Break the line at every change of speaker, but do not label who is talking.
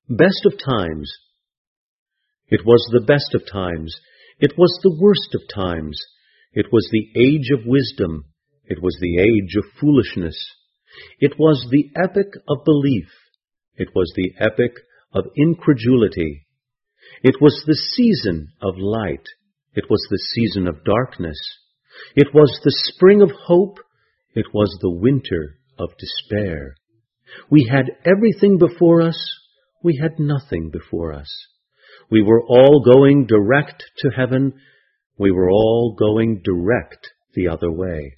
Best of times. It was the best of times. It was the worst of times. It was the age of wisdom. It was the age of foolishness. It was the epoch of belief. It was the epoch of incredulity. It was the season of light. It was the season of darkness. It was the spring of hope. It was the winter of despair. We had everything before us. We had nothing before us. We were all going direct to heaven. We were all going direct the other way.